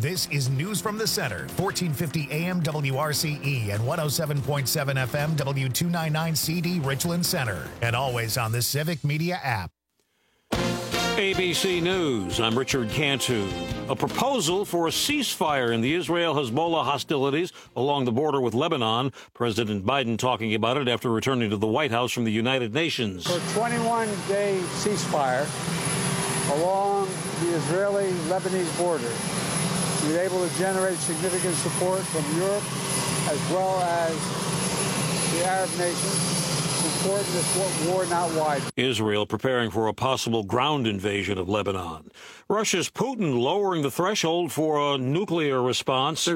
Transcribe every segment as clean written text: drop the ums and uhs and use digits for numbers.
This is News from the Center, 1450 AM WRCE and 107.7 FM W299CD Richland Center, and always on the Civic Media app. ABC News, I'm Richard Cantu. A proposal for a ceasefire in the Israel-Hezbollah hostilities along the border with Lebanon. President Biden talking about it after returning to the White House from the United Nations. For a 21-day ceasefire along the Israeli-Lebanese border, we were able to generate significant support from Europe as well as the Arab nations. Important this war not wide. Israel preparing for a possible ground invasion of Lebanon. Russia's Putin lowering the threshold for a nuclear response.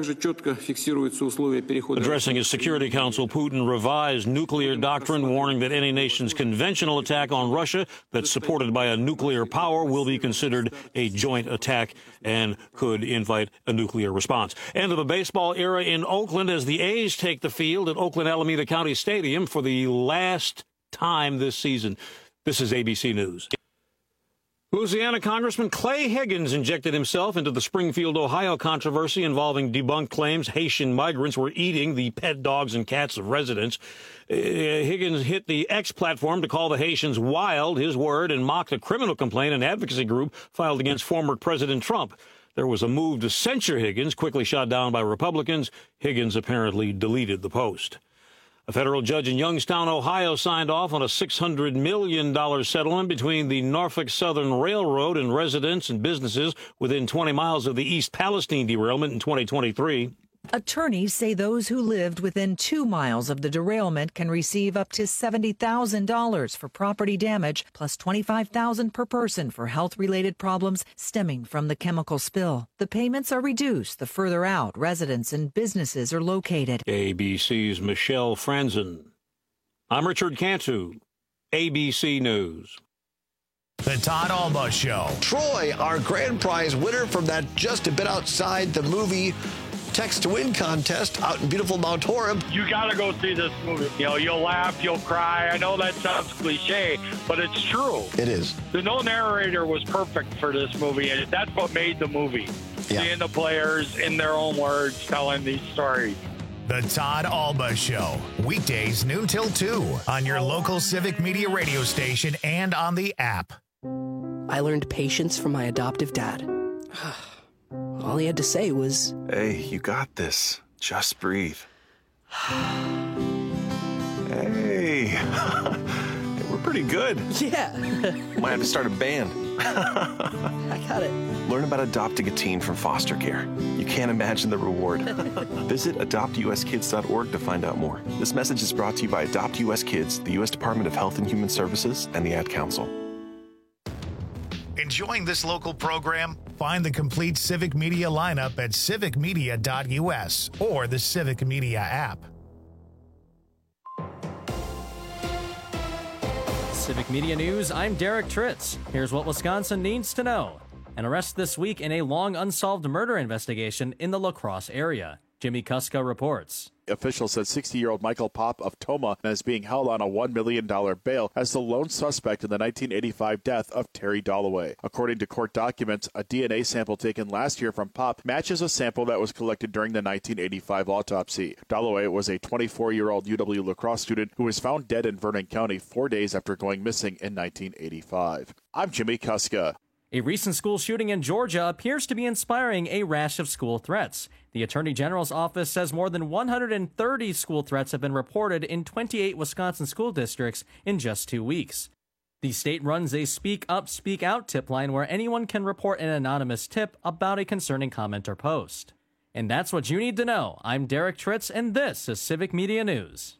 Addressing his Security Council, Putin revised nuclear doctrine, warning that any nation's conventional attack on Russia that's supported by a nuclear power will be considered a joint attack and could invite a nuclear response. End of the baseball era in Oakland as the A's take the field at Oakland-Alameda County Stadium for the last time this season. This is ABC News. Louisiana Congressman Clay Higgins injected himself into the Springfield, Ohio controversy involving debunked claims Haitian migrants were eating the pet dogs and cats of residents. Higgins hit the X platform to call the Haitians wild, his word, and mocked a criminal complaint an advocacy group filed against former President Trump. There was a move to censure Higgins, quickly shot down by Republicans. Higgins apparently deleted the post. A federal judge in Youngstown, Ohio, signed off on a $600 million settlement between the Norfolk Southern Railroad and residents and businesses within 20 miles of the East Palestine derailment in 2023. Attorneys say those who lived within 2 miles of the derailment can receive up to $70,000 for property damage, plus $25,000 per person for health-related problems stemming from the chemical spill. The payments are reduced the further out residents and businesses are located. ABC's Michelle Franzen. I'm Richard Cantu, ABC News. The Todd Alba Show. Troy, our grand prize winner from that Just a Bit Outside the Movie Text to Win contest out in beautiful Mount Horeb. You got to go see this movie. You know, you'll laugh, you'll cry. I know that sounds cliche, but it's true. It is. The no narrator was perfect for this movie, and that's what made the movie. Yeah. Seeing the players in their own words telling these stories. The Todd Alba Show. Weekdays noon till 2 on your local Civic Media radio station and on the app. I learned patience from my adoptive dad. All he had to say was, "Hey, you got this. Just breathe." Hey, we're pretty good. yeah. Might have to start a band. I got it. Learn about adopting a teen from foster care. You can't imagine the reward. Visit adoptuskids.org to find out more. This message is brought to you by Adopt US Kids, the U.S. Department of Health and Human Services, and the Ad Council. Enjoying this local program? Find the complete Civic Media lineup at civicmedia.us or the Civic Media app. Civic Media News, I'm Derek Tritz. Here's what Wisconsin needs to know. An arrest this week in a long unsolved murder investigation in the La Crosse area. Jimmy Kuska reports. Officials said 60-year-old Michael Popp of Toma is being held on a $1 million bail as the lone suspect in the 1985 death of Terry Dalloway. According to court documents, a DNA sample taken last year from Popp matches a sample that was collected during the 1985 autopsy. Dalloway was a 24-year-old UW La Crosse student who was found dead in Vernon County 4 days after going missing in 1985. I'm Jimmy Kuska. A recent school shooting in Georgia appears to be inspiring a rash of school threats. The Attorney General's office says more than 130 school threats have been reported in 28 Wisconsin school districts in just 2 weeks. The state runs a Speak Up, Speak Out tip line where anyone can report an anonymous tip about a concerning comment or post. And that's what you need to know. I'm Derek Tritz, and this is Civic Media News.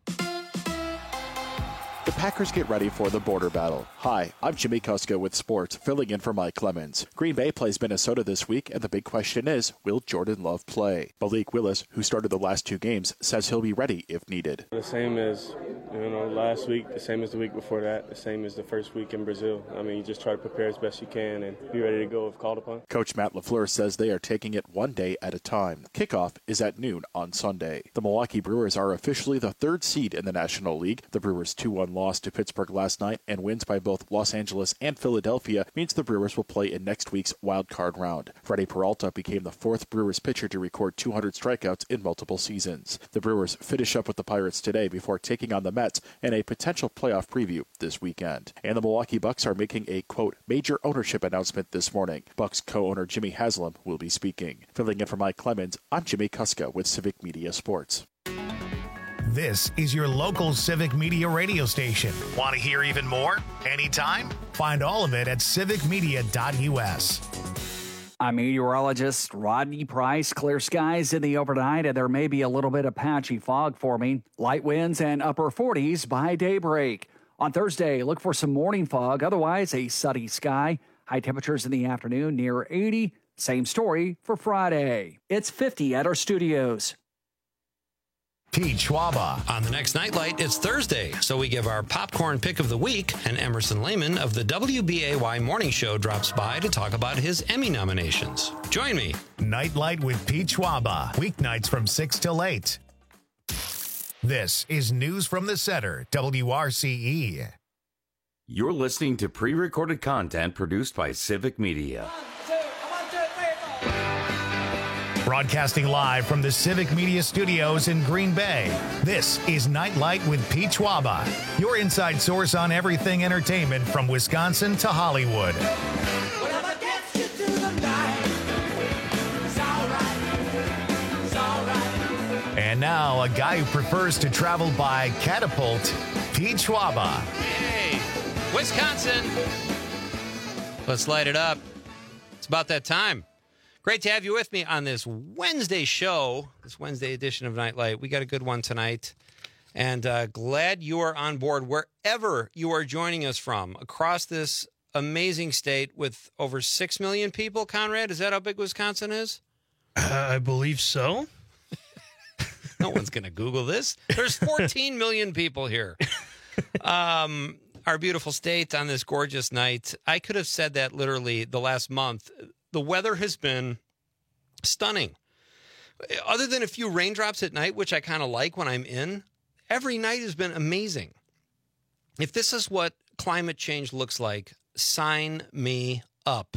The Packers get ready for the border battle. Hi, I'm Jimmy Kuska with sports, filling in for Mike Clemens. Green Bay plays Minnesota this week, and the big question is, will Jordan Love play? Malik Willis, who started the last 2 games, says he'll be ready if needed. The same as last week, the same as the week before that, the same as the first week in Brazil. I mean, you just try to prepare as best you can and be ready to go if called upon. Coach Matt LaFleur says they are taking it one day at a time. Kickoff is at noon on Sunday. The Milwaukee Brewers are officially the 3rd seed in the National League. The Brewers' 2-1 loss to Pittsburgh last night and wins by both Los Angeles and Philadelphia means the Brewers will play in next week's wild card round. Freddie Peralta became the fourth Brewers pitcher to record 200 strikeouts in multiple seasons. The Brewers finish up with the Pirates today before taking on the Mets in a potential playoff preview this weekend. And the Milwaukee Bucks are making a, quote, major ownership announcement this morning. Bucks co-owner Jimmy Haslam will be speaking. Filling in for Mike Clemens, I'm Jimmy Kuska with Civic Media Sports. This is your local Civic Media radio station. Want to hear even more? Anytime? Find all of it at civicmedia.us. I'm meteorologist Rodney Price. Clear skies in the overnight, and there may be a little bit of patchy fog forming. Light winds and upper 40s by daybreak. On Thursday, look for some morning fog. Otherwise, a sunny sky. High temperatures in the afternoon near 80. Same story for Friday. It's 50 at our studios. Pete Schwaba. On the next Nightlight, it's Thursday, so we give our popcorn pick of the week, and Emerson Lehman of the WBAY Morning Show drops by to talk about his Emmy nominations. Join me. Nightlight with Pete Schwaba. Weeknights from 6 till 8. This is News from the Center, WRCE. You're listening to pre-recorded content produced by Civic Media. Broadcasting live from the Civic Media Studios in Green Bay, this is Nightlight with Pete Schwaba, your inside source on everything entertainment from Wisconsin to Hollywood. And now, a guy who prefers to travel by catapult, Pete Schwaba. Hey, Wisconsin. Let's light it up. It's about that time. Great to have you with me on this Wednesday show, this Wednesday edition of Nightlight. We got a good one tonight, and glad you are on board wherever you are joining us from across this amazing state with over 6 million people. Conrad, is that how big Wisconsin is? I believe so. No one's going to Google this. There's 14 million people here. Our beautiful state on this gorgeous night. I could have said that literally the last month. The weather has been stunning. Other than a few raindrops at night, which I kind of like when I'm in, every night has been amazing. If this is what climate change looks like, sign me up.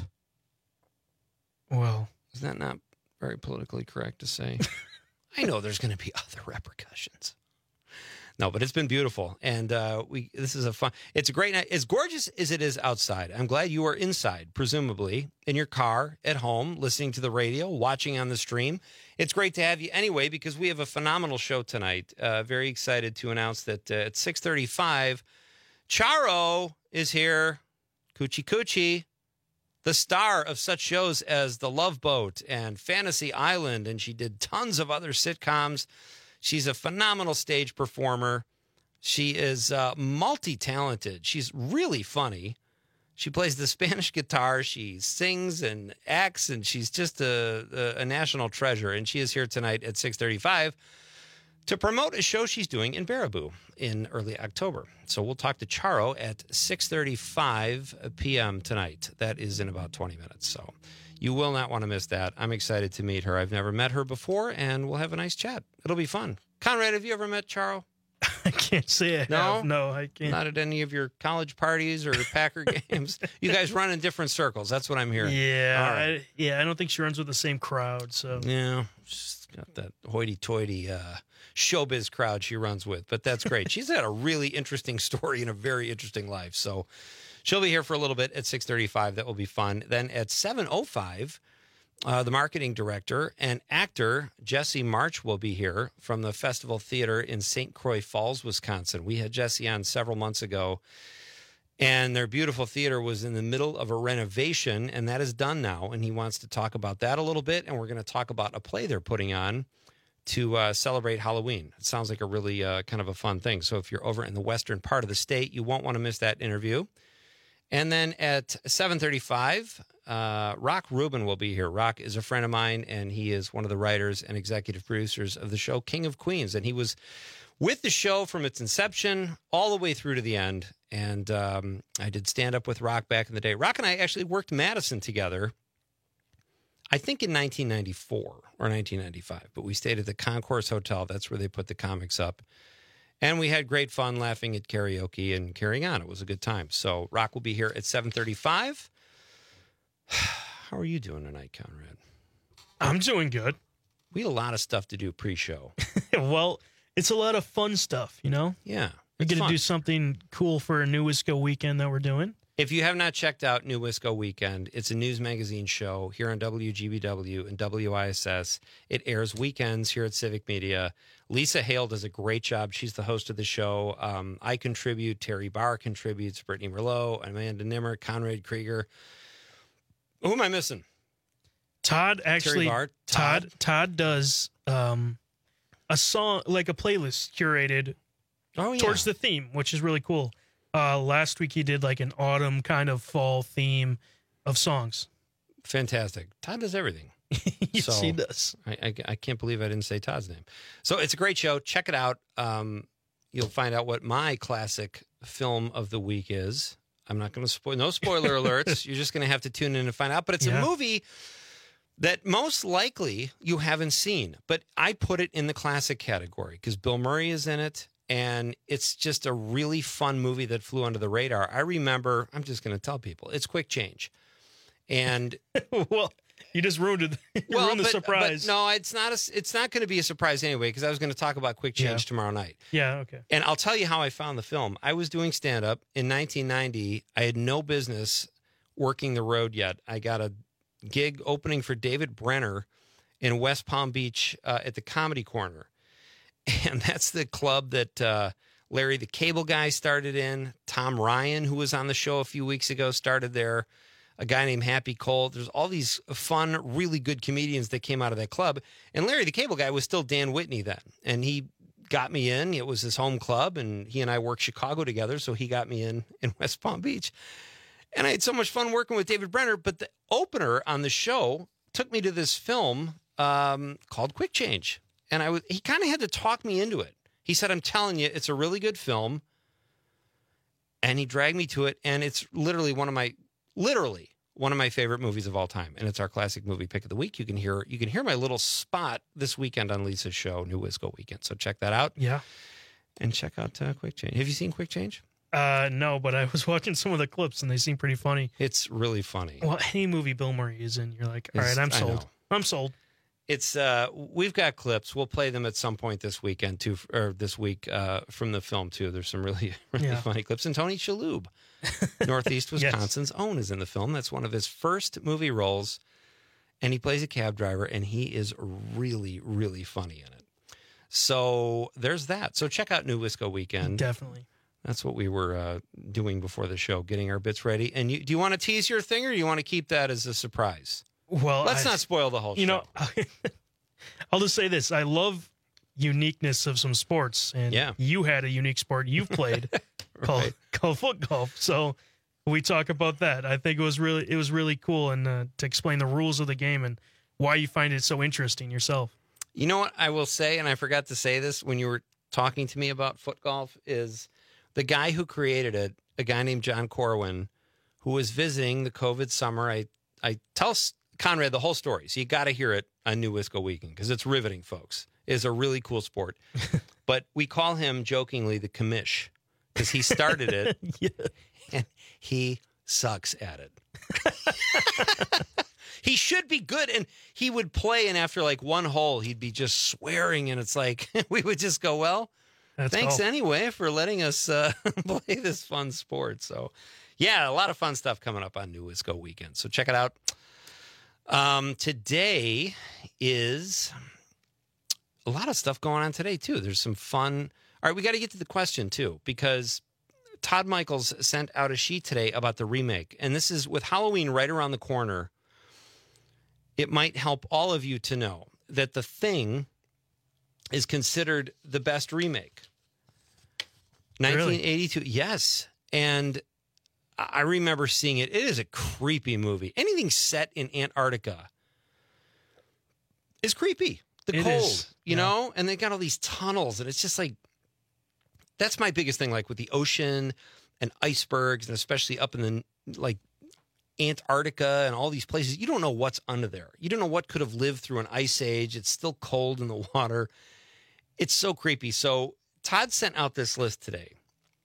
Well, is that not very politically correct to say? I know there's going to be other repercussions. No, but it's been beautiful, and this is a fun. It's a great night. As gorgeous as it is outside, I'm glad you are inside, presumably in your car, at home, listening to the radio, watching on the stream. It's great to have you anyway because we have a phenomenal show tonight. Very excited to announce that at 6:35, Charo is here. Coochie Coochie, the star of such shows as The Love Boat and Fantasy Island, and she did tons of other sitcoms. She's a phenomenal stage performer. She is multi-talented. She's really funny. She plays the Spanish guitar. She sings and acts, and she's just a national treasure. And she is here tonight at 6:35 to promote a show she's doing in Baraboo in early October. So we'll talk to Charo at 6:35 p.m. tonight. That is in about 20 minutes. So you will not want to miss that. I'm excited to meet her. I've never met her before, and we'll have a nice chat. It'll be fun. Conrad, have you ever met Charo? I can't say I have. No, I can't. Not at any of your college parties or Packer games? You guys run in different circles. That's what I'm hearing. Yeah, right. I don't think she runs with the same crowd. So yeah, she's got that hoity-toity showbiz crowd she runs with, but that's great. She's had a really interesting story and a very interesting life. So she'll be here for a little bit at 6:35. That will be fun. Then at 7:05, the marketing director and actor Jesse March will be here from the Festival Theater in St. Croix Falls, Wisconsin. We had Jesse on several months ago, and their beautiful theater was in the middle of a renovation, and that is done now. And he wants to talk about that a little bit, and we're going to talk about a play they're putting on to celebrate Halloween. It sounds like a really kind of a fun thing. So if you're over in the western part of the state, you won't want to miss that interview. And then at 7:35, Rock Rubin will be here. Rock is a friend of mine, and he is one of the writers and executive producers of the show King of Queens. And he was with the show from its inception all the way through to the end. And I did stand up with Rock back in the day. Rock and I actually worked Madison together, I think in 1994 or 1995, but we stayed at the Concourse Hotel. That's where they put the comics up. And we had great fun laughing at karaoke and carrying on. It was a good time. So Rock will be here at 7:35. How are you doing tonight, Conrad? I'm doing good. We had a lot of stuff to do pre-show. Well, it's a lot of fun stuff, you know? Yeah. We're going to do something cool for a New Wisco weekend that we're doing. If you have not checked out New Wisco Weekend, it's a news magazine show here on WGBW and WISS. It airs weekends here at Civic Media. Lisa Hale does a great job. She's the host of the show. I contribute. Terry Barr contributes. Brittany Merlot, Amanda Nimmer, Conrad Krieger. Who am I missing? Todd actually. Terry Barr, Todd does a song, like a playlist curated towards the theme, which is really cool. Last week he did like an autumn kind of fall theme of songs. Fantastic. Todd does everything. Yes, he does. I can't believe I didn't say Todd's name. So it's a great show. Check it out. You'll find out what my classic film of the week is. I'm not going to spoil. No spoiler alerts. You're just going to have to tune in and find out. But it's a movie that most likely you haven't seen. But I put it in the classic category because Bill Murray is in it. And it's just a really fun movie that flew under the radar. I remember, I'm just going to tell people, it's Quick Change. And well, you just ruined it. Ruined the surprise. But no, it's not going to be a surprise anyway, because I was going to talk about Quick Change tomorrow night. Yeah, okay. And I'll tell you how I found the film. I was doing stand-up in 1990. I had no business working the road yet. I got a gig opening for David Brenner in West Palm Beach at the Comedy Corner. And that's the club that Larry the Cable Guy started in. Tom Ryan, who was on the show a few weeks ago, started there. A guy named Happy Cole. There's all these fun, really good comedians that came out of that club. And Larry the Cable Guy was still Dan Whitney then. And he got me in. It was his home club, and he and I worked Chicago together, so he got me in West Palm Beach. And I had so much fun working with David Brenner. But the opener on the show took me to this film called Quick Change. And he kind of had to talk me into it. He said, I'm telling you, it's a really good film. And he dragged me to it. And it's literally one of my favorite movies of all time. And it's our classic movie pick of the week. You can hear my little spot this weekend on Lisa's show, New Wisco Weekend. So check that out. Yeah. And check out Quick Change. Have you seen Quick Change? No, but I was watching some of the clips and they seem pretty funny. It's really funny. Well, any movie Bill Murray is in, you're like, all right, I'm sold. I'm sold. It's we've got clips. We'll play them at some point this weekend too, or this week from the film too. There's some really funny clips. And Tony Shalhoub, Northeast Wisconsin's own, is in the film. That's one of his first movie roles, and he plays a cab driver, and he is really, really funny in it. So there's that. So check out New Wisco Weekend. Definitely. That's what we were doing before the show, getting our bits ready. And do you want to tease your thing, or do you want to keep that as a surprise? Well, let's not spoil the whole show. You know, I'll just say this. I love uniqueness of some sports. And you had a unique sport you've played called foot golf. So we talk about that. I think it was really cool and to explain the rules of the game and why you find it so interesting yourself. You know what I will say, and I forgot to say this when you were talking to me about foot golf, is the guy who created it, a guy named John Corwin, who was visiting the COVID summer. I tell Conrad the whole story, so you got to hear it on New Wisco Weekend because it's riveting, folks. It's a really cool sport. But we call him jokingly the commish because he started it and he sucks at it. He should be good, and he would play, and after like one hole, he'd be just swearing, and it's like we would just go, well, thanks anyway for letting us play this fun sport. So, yeah, a lot of fun stuff coming up on New Wisco Weekend. So check it out. Today is a lot of stuff going on today, too. There's some fun. All right, we got to get to the question, too, because Todd Michaels sent out a sheet today about the remake. And this is with Halloween right around the corner. It might help all of you to know that The Thing is considered the best remake. 1982. Really? Yes. And I remember seeing it. It is a creepy movie. Anything set in Antarctica is creepy. The cold, you know? And they got all these tunnels, and it's just like, that's my biggest thing, like with the ocean and icebergs, and especially up in the, like, Antarctica and all these places. You don't know what's under there. You don't know what could have lived through an ice age. It's still cold in the water. It's so creepy. So Todd sent out this list today.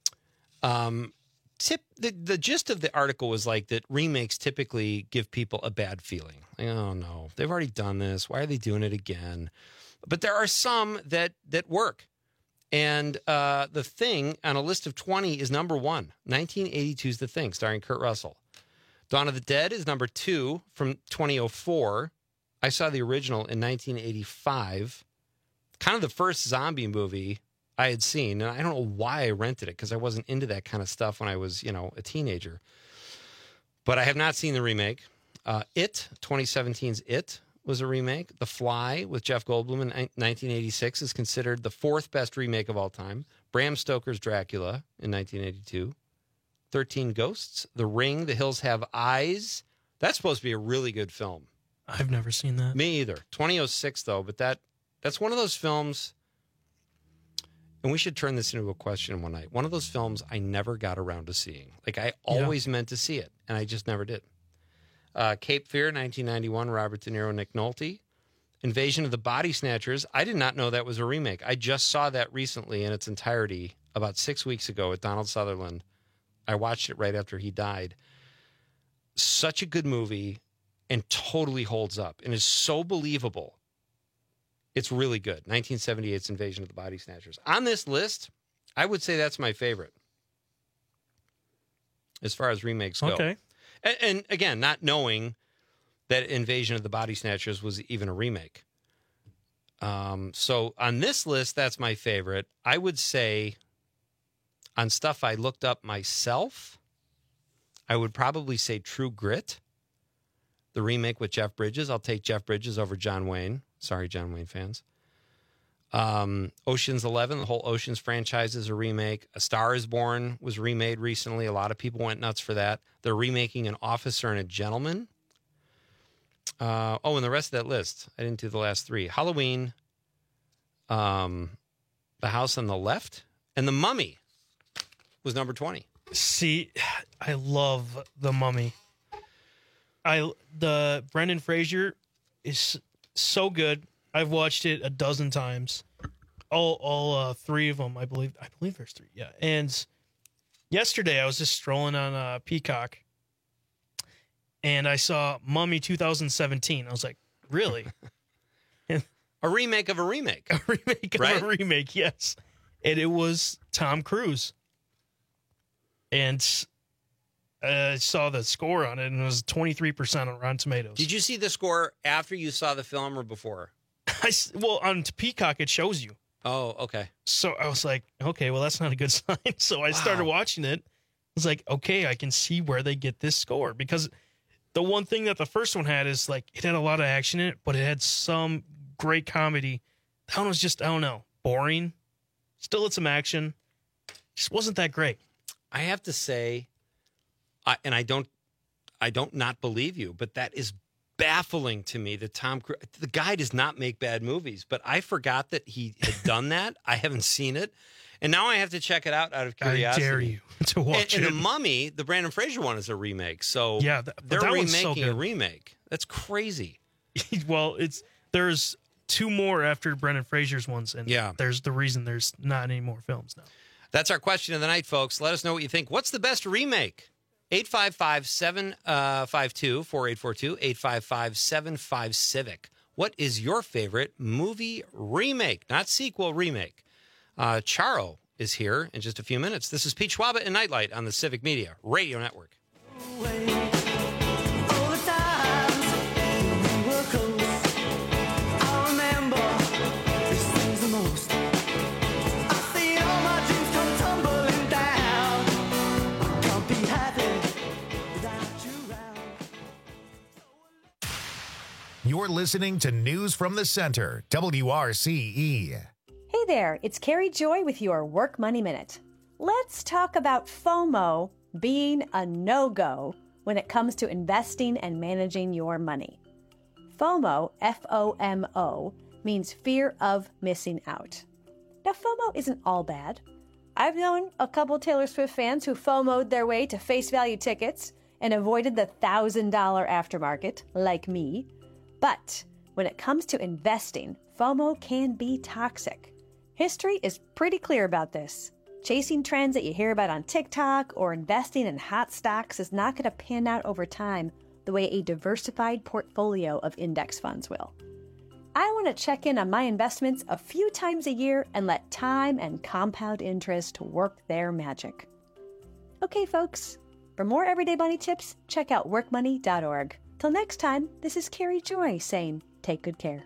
The gist of the article was like that remakes typically give people a bad feeling. Like, oh no, they've already done this. Why are they doing it again? But there are some that work. And The Thing on a list of 20 is number 1. 1982's The Thing, starring Kurt Russell. Dawn of the Dead is number 2 from 2004. I saw the original in 1985. Kind of the first zombie movie I had seen. And I don't know why I rented it, because I wasn't into that kind of stuff when I was, a teenager. But I have not seen the remake. 2017's It was a remake. The Fly with Jeff Goldblum in 1986 is considered the 4th best remake of all time. Bram Stoker's Dracula in 1982. 13 Ghosts. The Ring, The Hills Have Eyes. That's supposed to be a really good film. I've never seen that. Me either. 2006, though, but that's one of those films, and we should turn this into a question one night. One of those films I never got around to seeing. Like, I always meant to see it, and I just never did. Cape Fear, 1991, Robert De Niro, Nick Nolte. Invasion of the Body Snatchers. I did not know that was a remake. I just saw that recently in its entirety about 6 weeks ago with Donald Sutherland. I watched it right after he died. Such a good movie and totally holds up and is so believable. It's really good. 1978's Invasion of the Body Snatchers. On this list, I would say that's my favorite as far as remakes go. Okay. And again, not knowing that Invasion of the Body Snatchers was even a remake. So on this list, that's my favorite. I would say on stuff I looked up myself, I would probably say True Grit, the remake with Jeff Bridges. I'll take Jeff Bridges over John Wayne. Sorry, John Wayne fans. Ocean's 11, the whole Ocean's franchise is a remake. A Star is Born was remade recently. A lot of people went nuts for that. They're remaking An Officer and a Gentleman. And the rest of that list. I didn't do the last 3. Halloween, The House on the Left, and The Mummy was number 20. See, I love The Mummy. The Brendan Fraser is so good. I've watched it a dozen times. All 3 of them, I believe. I believe there's 3. Yeah. And yesterday I was just strolling on Peacock, and I saw Mummy 2017. I was like, really? A remake of a remake. A remake of a remake, yes. And it was Tom Cruise. And I saw the score on it, and it was 23% on Rotten Tomatoes. Did you see the score after you saw the film or before? Well, on Peacock, it shows you. Oh, okay. So I was like, okay, well, that's not a good sign. So I started watching it. I was like, okay, I can see where they get this score. Because the one thing that the first one had is, like, it had a lot of action in it, but it had some great comedy. That one was just, I don't know, boring. Still had some action. Just wasn't that great. I have to say, and I don't not believe you, but that is baffling to me that Tom Cruise, the guy does not make bad movies, but I forgot that he had done that. I haven't seen it. And now I have to check it out of curiosity. I dare you to watch it. And The Mummy, the Brandon Fraser one, is a remake. So yeah, they're remaking a remake. That's crazy. Well, there's 2 more after Brendan Fraser's ones, and there's the reason there's not any more films now. That's our question of the night, folks. Let us know what you think. What's the best remake? 855-752-4842, 855-75-CIVIC. What is your favorite movie remake? Not sequel, remake. Charo is here in just a few minutes. This is Pete Schwaba and Nightlight on the Civic Media Radio Network. You're listening to News from the Center, WRCE. Hey there, it's Carrie Joy with your Work Money Minute. Let's talk about FOMO being a no-go when it comes to investing and managing your money. FOMO, F-O-M-O, means fear of missing out. Now, FOMO isn't all bad. I've known a couple Taylor Swift fans who FOMO'd their way to face value tickets and avoided the $1,000 aftermarket, like me. But when it comes to investing, FOMO can be toxic. History is pretty clear about this. Chasing trends that you hear about on TikTok or investing in hot stocks is not going to pan out over time the way a diversified portfolio of index funds will. I want to check in on my investments a few times a year and let time and compound interest work their magic. Okay, folks, for more Everyday Money tips, check out workmoney.org. Till next time, this is Carrie Joy saying, take good care.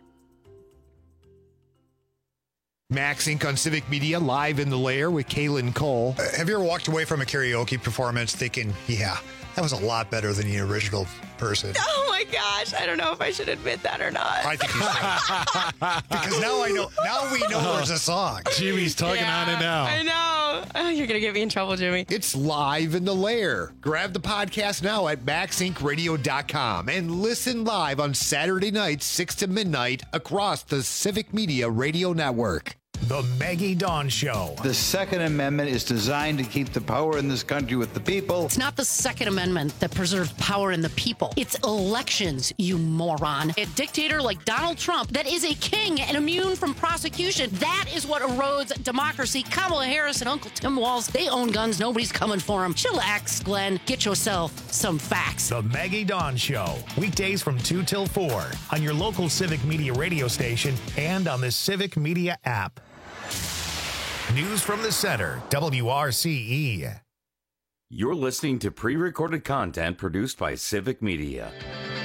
Max Inc. on Civic Media, live in the lair with Kaylin Cole. Have you ever walked away from a karaoke performance thinking, yeah, that was a lot better than the original person? Oh my gosh, I don't know if I should admit that or not. I think you should. Because now we know there's a song. Jimmy's tugging on it now. I know. Oh, you're going to get me in trouble, Jimmy. It's live in the lair. Grab the podcast now at maxincradio.com and listen live on Saturday nights, 6 to midnight across the Civic Media Radio Network. The Maggie Dawn Show. The Second Amendment is designed to keep the power in this country with the people. It's not the Second Amendment that preserves power in the people. It's elections, you moron. A dictator like Donald Trump that is a king and immune from prosecution. That is what erodes democracy. Kamala Harris and Uncle Tim Walz, they own guns. Nobody's coming for them. Chillax, Glenn. Get yourself some facts. The Maggie Dawn Show. Weekdays from 2 till 4 on your local Civic Media radio station and on the Civic Media app. News from the Center, WRCE. You're listening to pre-recorded content produced by Civic Media.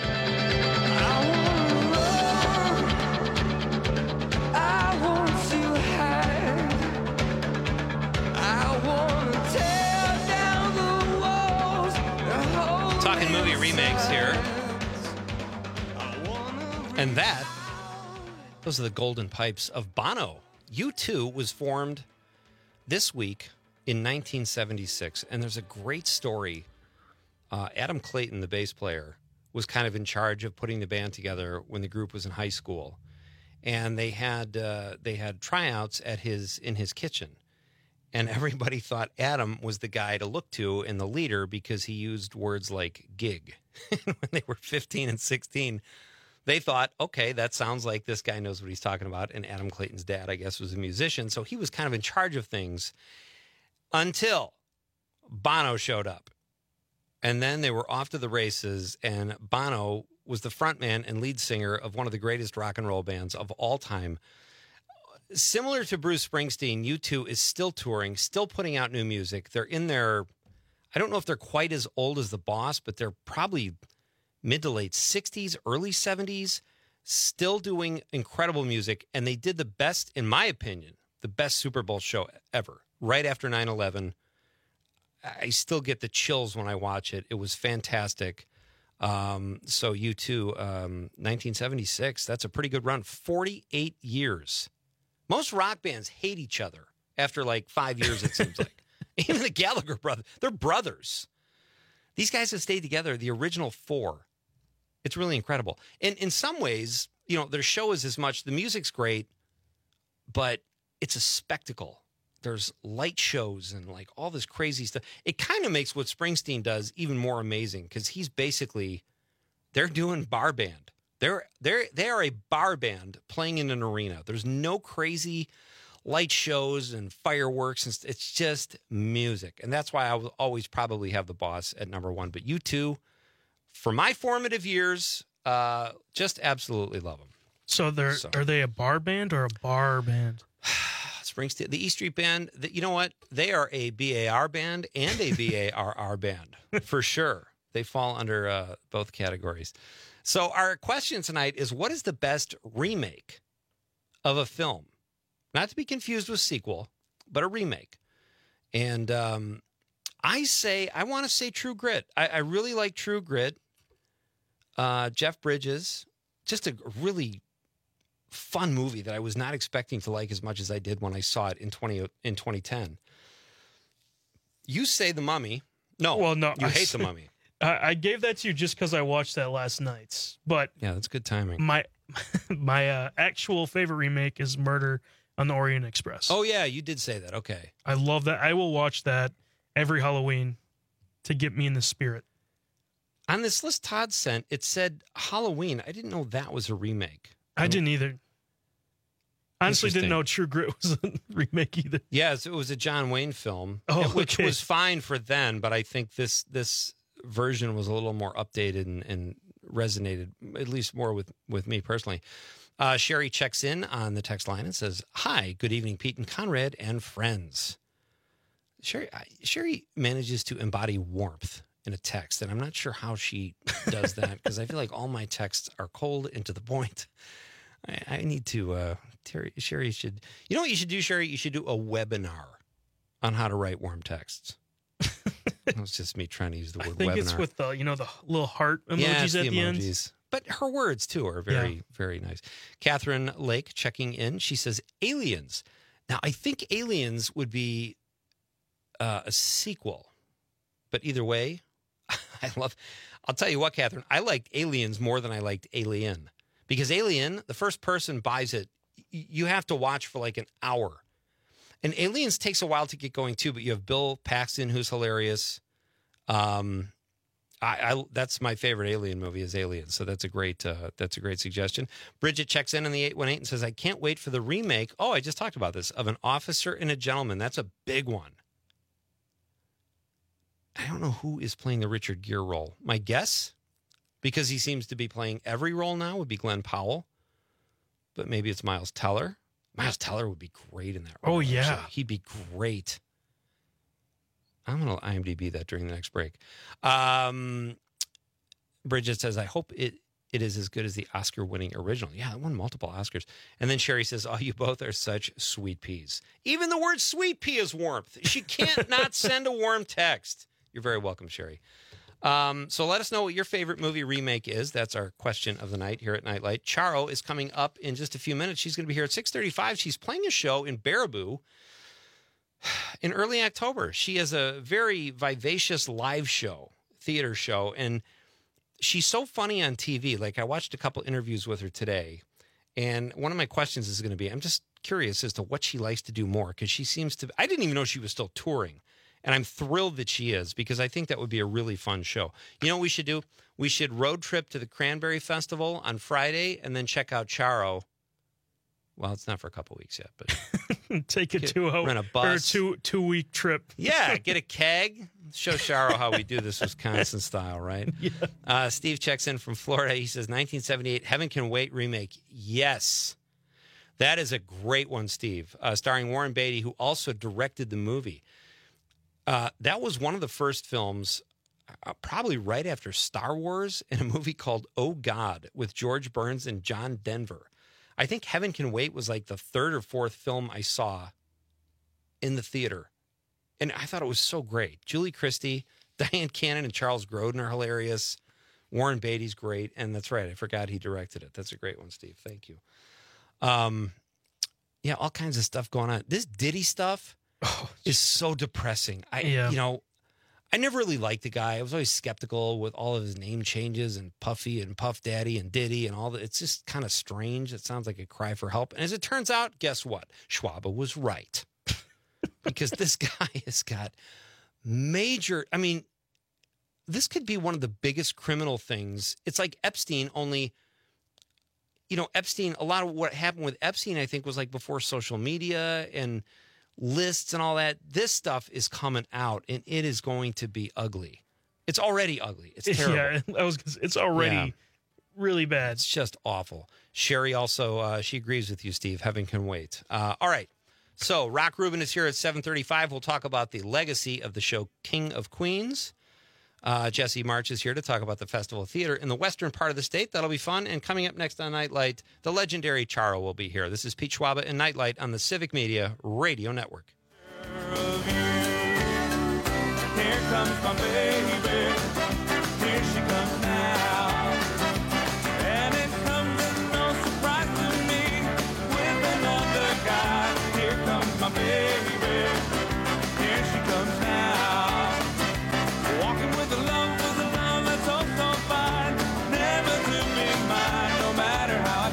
Talking movie remakes here. And those are the golden pipes of Bono. U2 was formed this week in 1976, and there's a great story. Adam Clayton, the bass player, was kind of in charge of putting the band together when the group was in high school, and they had tryouts in his kitchen, and everybody thought Adam was the guy to look to and the leader because he used words like gig. When they were 15 and 16. They thought, okay, that sounds like this guy knows what he's talking about. And Adam Clayton's dad, I guess, was a musician. So he was kind of in charge of things until Bono showed up. And then they were off to the races. And Bono was the frontman and lead singer of one of the greatest rock and roll bands of all time. Similar to Bruce Springsteen, U2 is still touring, still putting out new music. They're in their, I don't know if they're quite as old as the Boss, but they're probably mid to late 60s, early 70s, still doing incredible music. And they did the best, in my opinion, the best Super Bowl show ever, right after 9/11. I still get the chills when I watch it. It was fantastic. So U2, 1976, that's a pretty good run. 48 years. Most rock bands hate each other after like 5 years, it seems like. Even the Gallagher brothers, they're brothers. These guys have stayed together, the original four. It's really incredible. And in some ways, their show is as much, the music's great, but it's a spectacle. There's light shows and like all this crazy stuff. It kind of makes what Springsteen does even more amazing because they're doing bar band. They are a bar band playing in an arena. There's no crazy light shows and fireworks. And it's just music. And that's why I will always probably have the Boss at number one. But U2, for my formative years, just absolutely love them. So are they a bar band or a bar band? Springsteen, the E Street Band, you know what? They are a BAR band and a BARR band, for sure. They fall under both categories. So our question tonight is, what is the best remake of a film? Not to be confused with sequel, but a remake. And I want to say True Grit. I really like True Grit. Jeff Bridges, just a really fun movie that I was not expecting to like as much as I did when I saw it in 2010. You say The Mummy. No, well, no, you hate The Mummy. I gave that to you just because I watched that last night. But yeah, that's good timing. My actual favorite remake is Murder on the Orient Express. Oh yeah, you did say that. Okay, I love that. I will watch that every Halloween to get me in the spirit. On this list Todd sent, it said Halloween. I didn't know that was a remake. I didn't either. Honestly, didn't know True Grit was a remake either. Yes, it was a John Wayne film, which okay. was fine for then, but I think this version was a little more updated and resonated, at least more with me personally. Sherry checks in on the text line and says, "Hi, good evening, Pete and Conrad and friends." Sherry manages to embody warmth in a text, and I'm not sure how she does that because I feel like all my texts are cold and to the point. I need to, Sherry should, you know what you should do, Sherry? You should do a webinar on how to write warm texts. That was just me trying to use the word webinar. I think it's with the, the little heart emojis at the end. But her words, too, are very, very nice. Catherine Lake checking in. She says, Aliens. Now, I think Aliens would be a sequel. But either way, I'll tell you what, Catherine, I liked Aliens more than I liked Alien. Because Alien, the first person buys it, you have to watch for like an hour. And Aliens takes a while to get going too, but you have Bill Paxton, who's hilarious. That's my favorite Alien movie is Aliens, so that's a great suggestion. Bridget checks in the 818 and says, "I can't wait for the remake." Oh, I just talked about this, of An Officer and a Gentleman. That's a big one. I don't know who is playing the Richard Gere role. My guess, because he seems to be playing every role now, would be Glenn Powell. But maybe it's Miles Teller. Miles Teller would be great in that role. Oh, yeah. Actually. He'd be great. I'm going to IMDb that during the next break. Bridget says, "I hope it is as good as the Oscar-winning original." Yeah, it won multiple Oscars. And then Sherry says, "Oh, you both are such sweet peas." Even the word sweet pea is warmth. She can't not send a warm text. You're very welcome, Sherry. So let us know what your favorite movie remake is. That's our question of the night here at Nightlight. Charo is coming up in just a few minutes. She's going to be here at 6:35. She's playing a show in Baraboo in early October. She has a very vivacious live show, theater show, and she's so funny on TV. Like, I watched a couple interviews with her today, and one of my questions is going to be, I'm just curious as to what she likes to do more, because she seems to, I didn't even know she was still touring. And I'm thrilled that she is, because I think that would be a really fun show. You know what we should do? We should road trip to the Cranberry Festival on Friday and then check out Charo. Well, it's not for a couple weeks yet, but take it to rent a bus. Or a 2 week trip. Yeah, get a keg. Show Charo how we do this Wisconsin style, right? Yeah. Steve checks in from Florida. He says 1978 Heaven Can Wait remake. Yes. That is a great one, Steve. Starring Warren Beatty, who also directed the movie. That was one of the first films, probably right after Star Wars, in a movie called Oh God with George Burns and John Denver. I think Heaven Can Wait was like the third or fourth film I saw in the theater. And I thought it was so great. Julie Christie, Diane Cannon, and Charles Grodin are hilarious. Warren Beatty's great. And that's right, I forgot he directed it. That's a great one, Steve. Thank you. Yeah, all kinds of stuff going on. This Diddy stuff is so depressing. I never really liked the guy. I was always skeptical with all of his name changes and Puffy and Puff Daddy and Diddy and all that. It's just kind of strange. It sounds like a cry for help. And as it turns out, guess what? Schwaba was right. Because this guy has got major, I mean, this could be one of the biggest criminal things. It's like Epstein, only, Epstein, a lot of what happened with Epstein, I think, was like before social media and lists and all that. This stuff is coming out, and it is going to be ugly. It's already ugly. It's terrible. Yeah, it's already really bad. It's just awful. Sherry also, she agrees with you, Steve. Heaven Can Wait. All right. So Rock Rubin is here at 7:35. We'll talk about the legacy of the show King of Queens. Jesse March is here to talk about the Festival Theater in the western part of the state. That'll be fun. And coming up next on Nightlight, the legendary Charo will be here. This is Pete Schwaba and Nightlight on the Civic Media Radio Network. Here comes my baby. Here she comes now. And it comes as no surprise to me with another guy. Here comes my baby. Here she comes now. Walking with a love that's so fine. Never to be mine, no matter how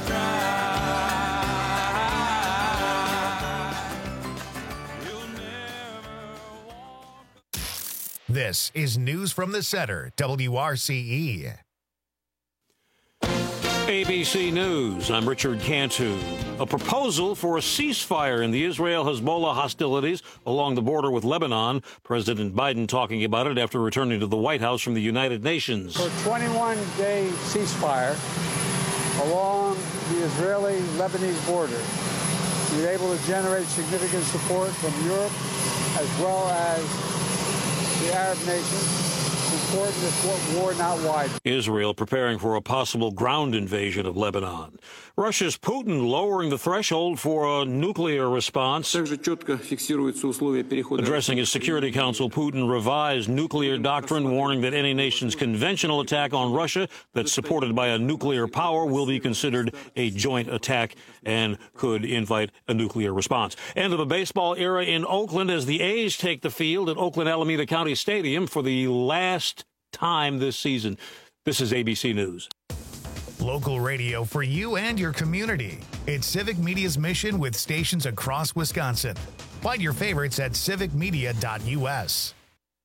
I try. You'll never walk. This is News from the Center, WRCE. ABC News, I'm Richard Cantu. A proposal for a ceasefire in the Israel-Hezbollah hostilities along the border with Lebanon. President Biden talking about it after returning to the White House from the United Nations. For a 21-day ceasefire along the Israeli-Lebanese border, we were able to generate significant support from Europe as well as the Arab nations. Important this war not wide. Israel preparing for a possible ground invasion of Lebanon. Russia's Putin lowering the threshold for a nuclear response. Addressing his Security Council, Putin revised nuclear doctrine, warning that any nation's conventional attack on Russia that's supported by a nuclear power will be considered a joint attack and could invite a nuclear response. End of the baseball era in Oakland as the A's take the field at Oakland Alameda County Stadium for the last time this season. This is ABC News. Local radio for you and your community. It's Civic Media's mission with stations across Wisconsin. Find your favorites at civicmedia.us.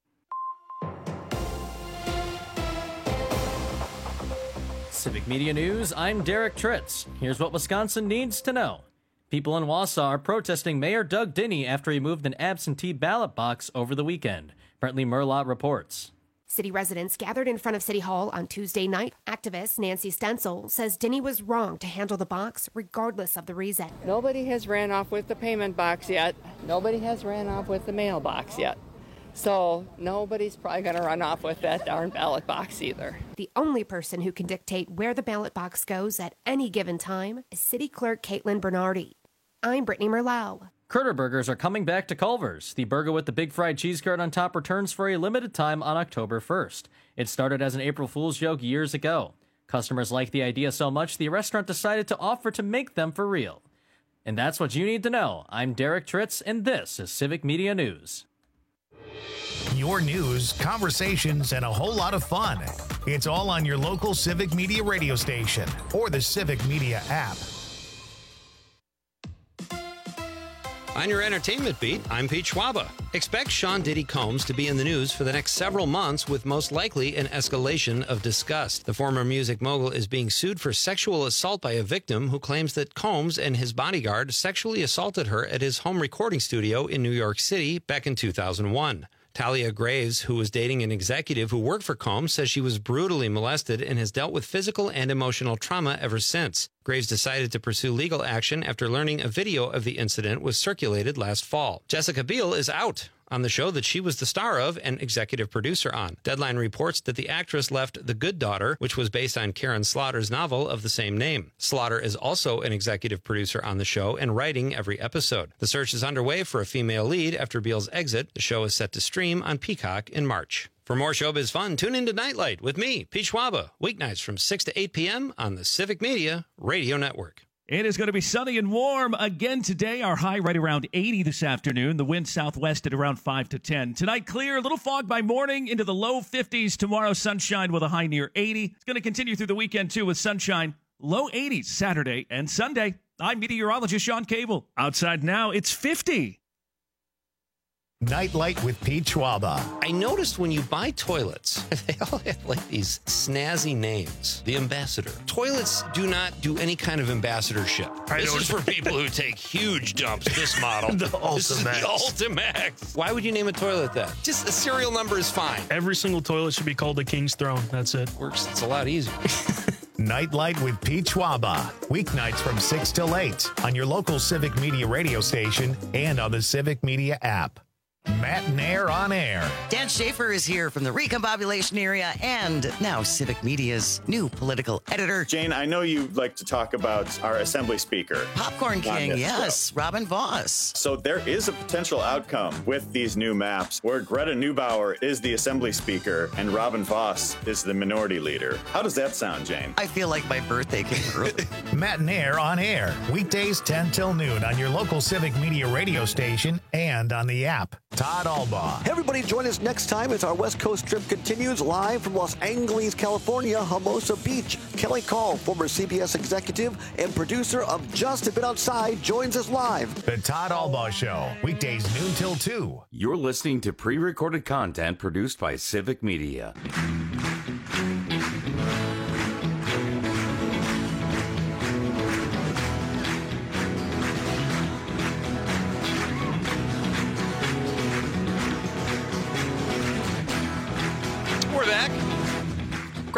Civic Media News, I'm Derek Tritz. Here's what Wisconsin needs to know. People in Wausau are protesting Mayor Doug Dinney after he moved an absentee ballot box over the weekend. Brentley Murlaugh reports. City residents gathered in front of City Hall on Tuesday night. Activist Nancy Stencil says Dinney was wrong to handle the box regardless of the reason. Nobody has ran off with the payment box yet. Nobody has ran off with the mailbox yet. So nobody's probably going to run off with that darn ballot box either. The only person who can dictate where the ballot box goes at any given time is City Clerk Caitlin Bernardi. I'm Brittany Merlau. Critter Burgers are coming back to Culver's. The burger with the big fried cheese curd on top returns for a limited time on October 1st. It started as an April Fool's joke years ago. Customers liked the idea so much, the restaurant decided to offer to make them for real. And that's what you need to know. I'm Derek Tritz, and this is Civic Media News. Your news, conversations, and a whole lot of fun. It's all on your local Civic Media radio station or the Civic Media app. On your entertainment beat, I'm Pete Schwaba. Expect Sean Diddy Combs to be in the news for the next several months with most likely an escalation of disgust. The former music mogul is being sued for sexual assault by a victim who claims that Combs and his bodyguard sexually assaulted her at his home recording studio in New York City back in 2001. Talia Graves, who was dating an executive who worked for Combs, says she was brutally molested and has dealt with physical and emotional trauma ever since. Graves decided to pursue legal action after learning a video of the incident was circulated last fall. Jessica Biel is out on the show that she was the star of and executive producer on. Deadline reports that the actress left The Good Daughter, which was based on Karen Slaughter's novel of the same name. Slaughter is also an executive producer on the show and writing every episode. The search is underway for a female lead after Biel's exit. The show is set to stream on Peacock in March. For more showbiz fun, tune into Nightlight with me, Pete Schwaba, weeknights from 6 to 8 p.m. on the Civic Media Radio Network. It is going to be sunny and warm again today. Our high right around 80 this afternoon. The wind southwest at around 5 to 10. Tonight, clear. A little fog by morning into the low 50s. Tomorrow, sunshine with a high near 80. It's going to continue through the weekend, too, with sunshine. Low 80s Saturday and Sunday. I'm meteorologist Sean Cable. Outside now, it's 50. Nightlight with Pete Schwaba. I noticed when you buy toilets, they all have like these snazzy names. The Ambassador. Toilets do not do any kind of ambassadorship. This is for people who take huge dumps, this model. The This is the Ultimax. Ultimax. Why would you name a toilet that? Just the serial number is fine. Every single toilet should be called the King's Throne. That's it. Works. It's a lot easier. Nightlight with Pete Schwaba. Weeknights from 6 till 8 on your local Civic Media radio station and on the Civic Media app. Matt Nair on air. Dan Schaefer is here from the Recombobulation area and now Civic Media's new political editor. Jane, I know you like to talk about our Assembly Speaker. Popcorn King, yes, Robin Vos. So there is a potential outcome with these new maps where Greta Neubauer is the Assembly Speaker and Robin Vos is the Minority Leader. How does that sound, Jane? I feel like my birthday came early. Matt Nair on air. Weekdays 10 till noon on your local Civic Media radio station and on the app. Todd Albaugh. Hey everybody, join us next time as our West Coast trip continues live from Los Angeles, California, Hermosa Beach. Kelly Call, former CBS executive and producer of Just a Bit Outside, joins us live. The Todd Albaugh Show, weekdays noon till 2. You're listening to pre-recorded content produced by Civic Media.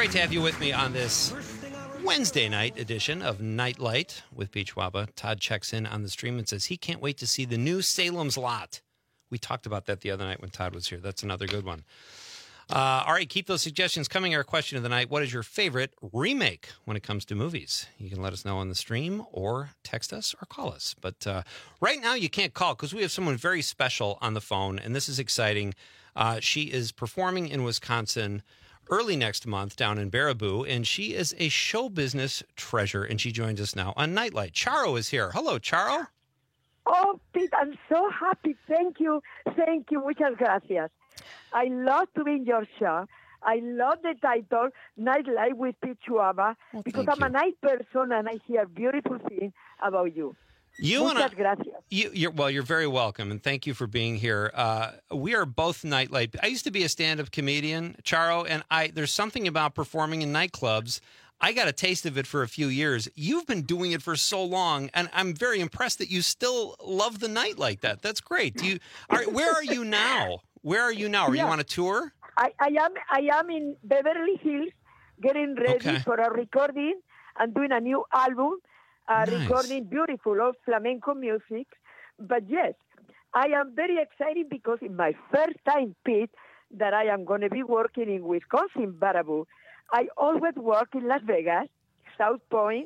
Great to have you with me on this Wednesday night edition of Nightlight with Peach Waba. Todd checks in on the stream and says he can't wait to see the new Salem's Lot. We talked about that the other night when Todd was here. That's another good one. All right, keep those suggestions coming. Our question of the night, what is your favorite remake when it comes to movies? You can let us know on the stream or text us or call us. But right now you can't call because we have someone very special on the phone, and this is exciting. She is performing in Wisconsin early next month down in Baraboo, and she is a show business treasure, and she joins us now on Nightlight. Charo is here. Hello, Charo. Oh, Pete, I'm so happy. Thank you. Thank you. Muchas gracias. I love to be in your show. I love the title, Nightlight with Pete Waba, because I'm a night person and I hear beautiful things about you. Muchas gracias. You're very welcome, and thank you for being here. We are both Nightlight. I used to be a stand-up comedian, Charo, and there's something about performing in nightclubs. I got a taste of it for a few years. You've been doing it for so long, and I'm very impressed that you still love the night like that. That's great. Where are you now? Where are you now? Are you on a tour? I am in Beverly Hills, getting ready for a recording. I'm doing a new album, recording beautiful old flamenco music. But yes, I am very excited because it's my first time, Pete, that I am going to be working in Wisconsin, Baraboo. I always work in Las Vegas, South Point,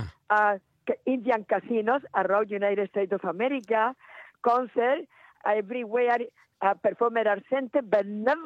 Indian casinos around United States of America, concert everywhere, perform at our center, but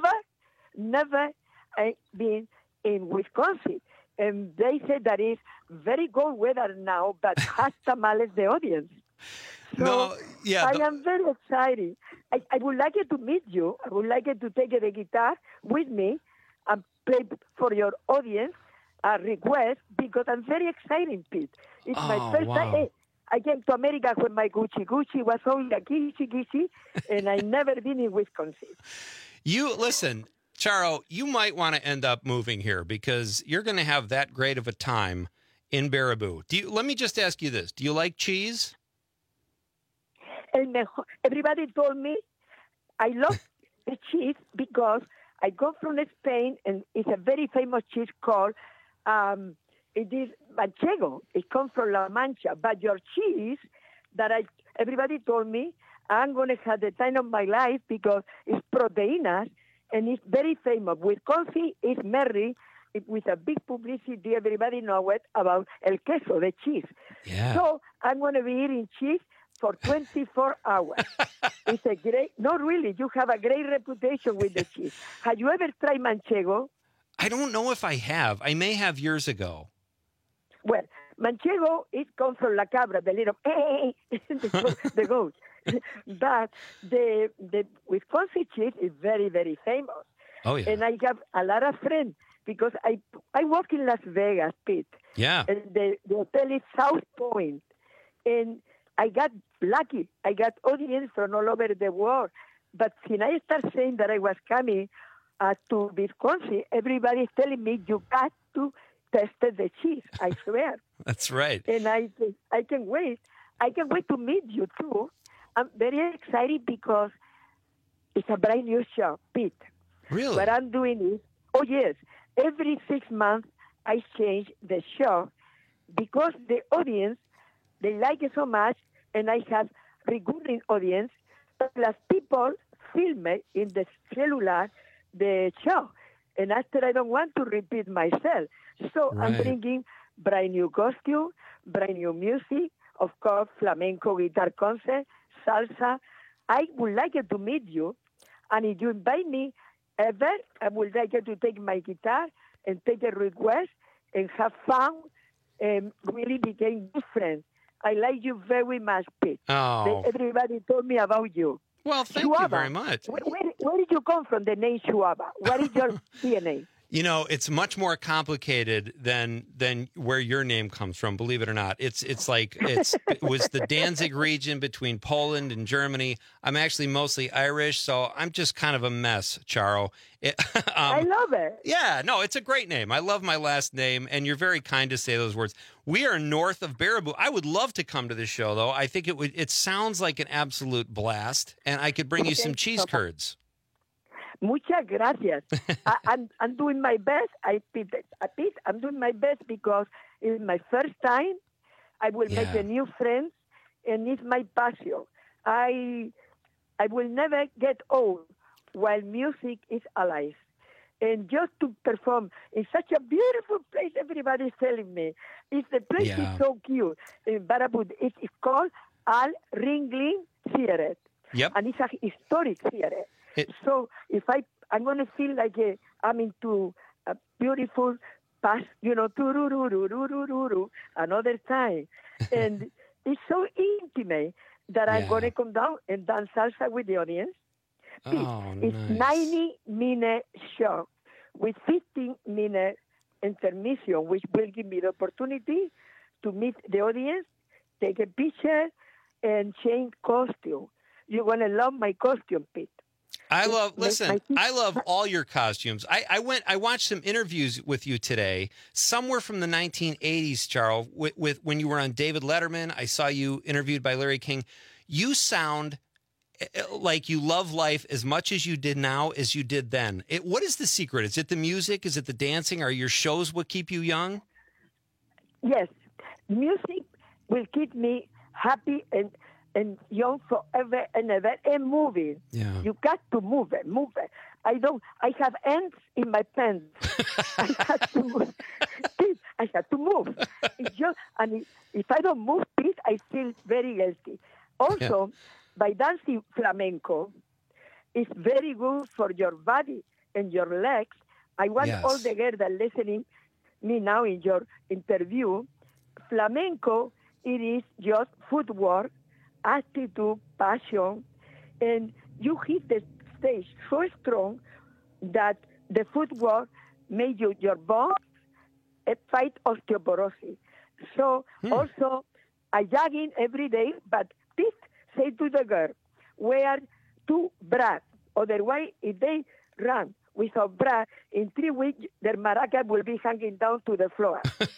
never been in Wisconsin. And they say that it's very cold weather now, but has tamales the audience. So I am very excited. I would like to meet you. I would like to take the guitar with me and play for your audience a request because I'm very excited, Pete. It's my first time. I came to America when my Gucci was only a Gucci, and I never been in Wisconsin. Listen, Charo, you might want to end up moving here because you're going to have that great of a time in Baraboo. Let me just ask you this. Do you like cheese? Everybody told me I love the cheese because I go from Spain, and it's a very famous cheese called, it is Manchego. It comes from La Mancha. But your cheese that everybody told me, I'm going to have the time of my life because it's proteínas, and it's very famous. Wisconsin is merry with a big publicity. Everybody knows it about el queso, the cheese. Yeah. So I'm going to be eating cheese for 24 hours. It's a great, not really, you have a great reputation with the cheese. Have you ever tried Manchego? I don't know if I have. I may have years ago. Well, Manchego, it comes from La Cabra, the little, the goat. But the Wisconsin cheese is very, very famous. Oh, yeah. And I have a lot of friends because I work in Las Vegas, Pete. Yeah. And the hotel is South Point. And I got lucky. I got audience from all over the world. But when I start saying that I was coming to Wisconsin, everybody's telling me, you got to test the cheese. I swear. That's right. And I can wait. I can wait to meet you, too. I'm very excited because it's a brand new show, Pete. Really? What I'm doing is, every 6 months I change the show because the audience, they like it so much, and I have recurring audience, plus people film it in the cellular, the show. And after I don't want to repeat myself. So I'm bringing brand new costume, brand new music, of course, flamenco guitar concert, salsa. I would like to meet you, and if you invite me ever, I would like to take my guitar and take a request and have fun and really become good friends. I like you very much, Pete. Oh. Everybody told me about you. Well, thank you very much. Where did you come from, the name Chuaba? What is your DNA? You know, it's much more complicated than where your name comes from. Believe it or not, it was the Danzig region between Poland and Germany. I'm actually mostly Irish, so I'm just kind of a mess, Charo. I love it. Yeah, no, it's a great name. I love my last name, and you're very kind to say those words. We are north of Baraboo. I would love to come to the show, though. I think it sounds like an absolute blast, and I could bring you some cheese curds. Muchas gracias. I'm doing my best. Pete, I'm doing my best because it's my first time. I will make a new friends, and it's my passion. I will never get old while music is alive. And just to perform in such a beautiful place, everybody's telling me. The place is so cute. In Baraboo, it's called Al Ringling Theater. Yep. And it's a historic theater. So if I'm going to feel like I'm into a beautiful past, another time. And it's so intimate that I'm going to come down and dance salsa with the audience. It's 90-minute show with 15-minute intermission, which will give me the opportunity to meet the audience, take a picture, and change costume. You're going to love my costume, Pete. I love all your costumes. I watched some interviews with you today, somewhere from the 1980s, Charles, with when you were on David Letterman. I saw you interviewed by Larry King. You sound like you love life as much as you did now as you did then. What is the secret? Is it the music? Is it the dancing? Are your shows what keep you young? Yes. Music will keep me happy and young forever and ever, and moving. Yeah. You got to move it. I have ants in my pants. I have to move. I have to move. And if I don't move, Pete, I feel very guilty. Also, by dancing flamenco, it's very good for your body and your legs. I want all the girls that are listening me now in your interview. Flamenco, it is just footwork, attitude, passion, and you hit the stage so strong that the footwork made your bones fight osteoporosis. So also, I jogging every day, but Pete say to the girl, wear 2 bras. Otherwise, if they run without bra, in 3 weeks, their maraca will be hanging down to the floor.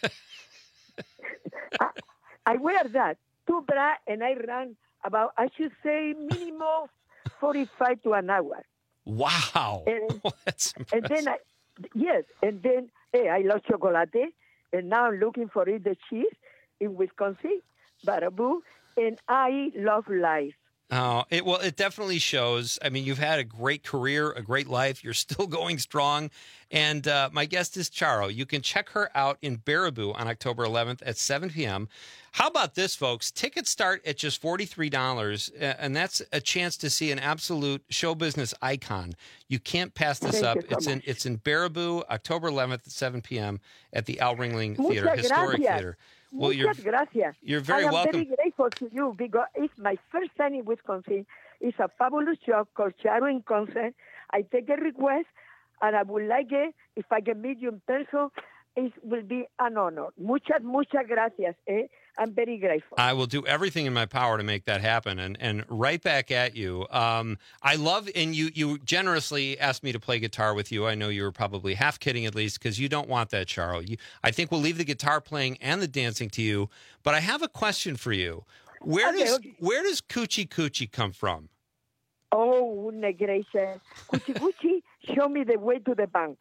I wear that, 2 bra, and I run about, I should say, minimum 45 to an hour. Wow. That's impressive. And then I love chocolate, and now I'm looking for the cheese in Wisconsin, Baraboo, and I love life. Oh, it definitely shows. I mean, you've had a great career, a great life. You're still going strong. And my guest is Charo. You can check her out in Baraboo on October 11th at 7 p.m. How about this, folks? Tickets start at just $43, and that's a chance to see an absolute show business icon. You can't pass this up. It's in Baraboo, October 11th at 7 p.m. at the Al Ringling Theater, Historic Theater. Well, gracias. You're very welcome. I'm very grateful to you because it's my first time in Wisconsin. It's a fabulous show called Charo in Concert. I take a request, and I would like it if I can meet you in person. It will be an honor. Muchas gracias. I'm very grateful. I will do everything in my power to make that happen. And right back at you. I love, and you generously asked me to play guitar with you. I know you were probably half kidding at least because you don't want that, Charo. I think we'll leave the guitar playing and the dancing to you. But I have a question for you. Where does Coochie Coochie come from? Oh, Negresa. Coochie Coochie, show me the way to the bank.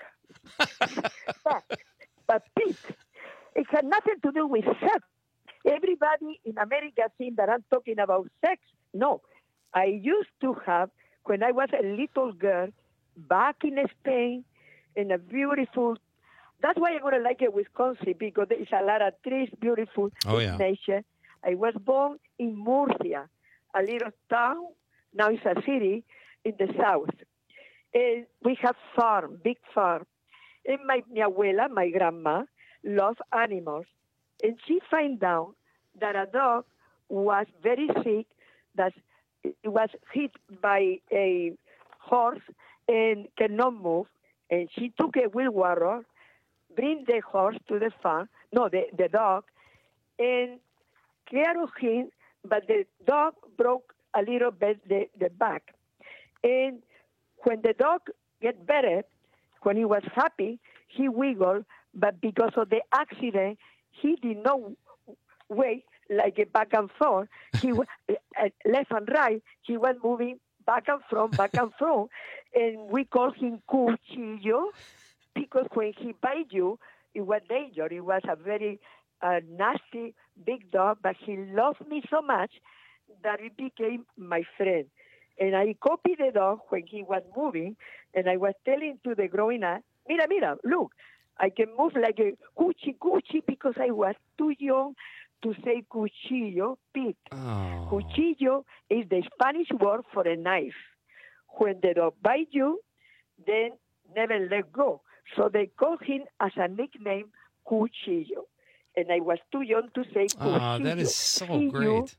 But Pete, it had nothing to do with sex. Everybody in America thinks that I'm talking about sex. No. I used to have, when I was a little girl, back in Spain, in a beautiful, that's why I'm going to like it, Wisconsin, because there is a lot of trees, beautiful nature. I was born in Murcia, a little town, now it's a city in the south. And we have farm, big farm. And mi abuela, my grandma, loved animals. And she found out that a dog was very sick, that it was hit by a horse and cannot move. And she took a wheelbarrow, bring the horse to the farm, the dog, and care of him, but the dog broke a little bit the back. And when the dog get better, when he was happy, he wiggled, but because of the accident, he did not wait like a back and forth. He left and right. He was moving back and from, and we call him Cuchillo because when he bite you, it was danger. It was a very nasty, big dog, but he loved me so much that it became my friend. And I copied the dog when he was moving, and I was telling to the growing up, mira, look, I can move like a cuchi, because I was too young to say cuchillo, pig. Oh. Cuchillo is the Spanish word for a knife. When the dog bites you, then never let go. So they call him as a nickname, Cuchillo. And I was too young to say Cuchillo. Oh, that is so great.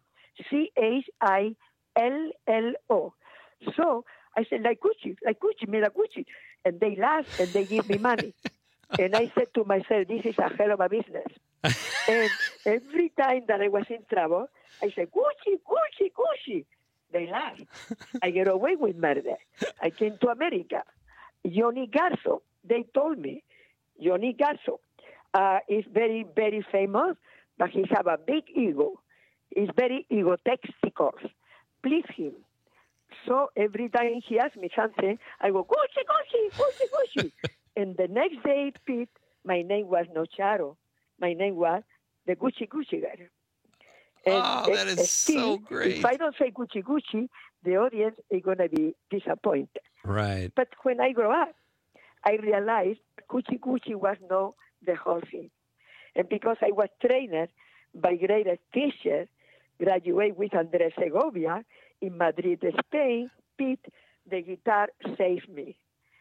Chillo. So I said, like Cuchi, mira Cuchi. And they laugh and they give me money. And I said to myself, this is a hell of a business. And every time that I was in trouble, I said, Cuchi. They laugh. I get away with murder. I came to America. Johnny Garso, they told me, Johnny Garso is very, very famous, but he have a big ego. He's very egotistical. Please him. So every time he asks me something, I go, Cuchi. And the next day, Pete, my name was no Charo. My name was the Gucci guy. And that is so great. If I don't say Gucci, the audience is going to be disappointed. Right. But when I grow up, I realized Gucci was not the whole thing. And because I was trained by greatest teachers, graduated with Andres Segovia in Madrid, Spain, Pete, the guitar saved me.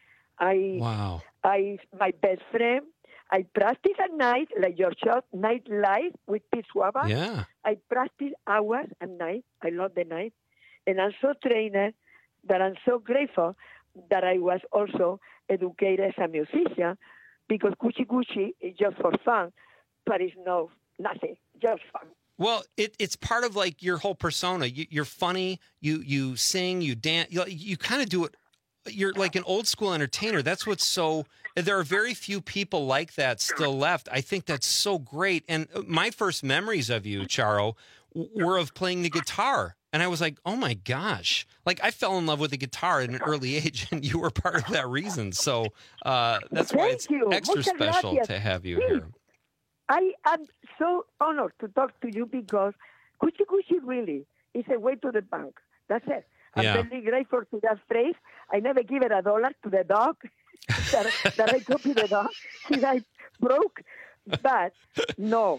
My best friend, I practice at night, like your show, Night Live with Pete Schwaba. Yeah. I practice hours at night. I love the night. And I'm so trained that I'm so grateful that I was also educated as a musician, because Gucci is just for fun, but it's nothing, just fun. Well, it's part of like your whole persona. You're funny, you sing, you dance, you kind of do it. You're like an old school entertainer. That's what's so, there are very few people like that still left. I think that's so great. And my first memories of you, Charo, were of playing the guitar. And I was like, oh my gosh. Like I fell in love with the guitar at an early age, and you were part of that reason. So that's why it's extra special to have you here. I am so honored to talk to you because Gucci really is a way to the bank. That's it. I'm very grateful to that phrase. I never give it $1 to the dog that I copied the dog. He died broke. But no.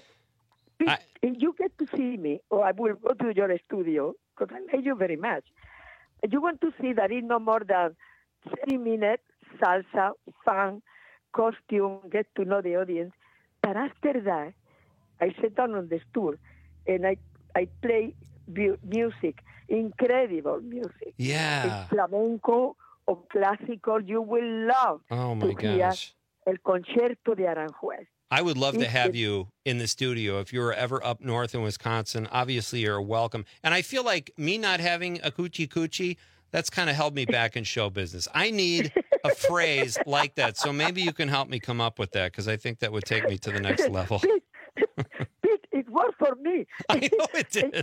If you get to see me, or I will go to your studio, because I like you very much, you want to see that it's no more than 30 minutes, salsa, fun, costume, get to know the audience. But after that, I sit down on the stool and I play music, incredible music. Yeah. It's flamenco or classical. You will love to hear El Concierto de Aranjuez. I would love to have you in the studio if you were ever up north in Wisconsin. Obviously, you're welcome. And I feel like me not having a Cuchi, that's kind of held me back in show business. I need a phrase like that. So maybe you can help me come up with that, because I think that would take me to the next level. Pete, it worked for me. I know it did.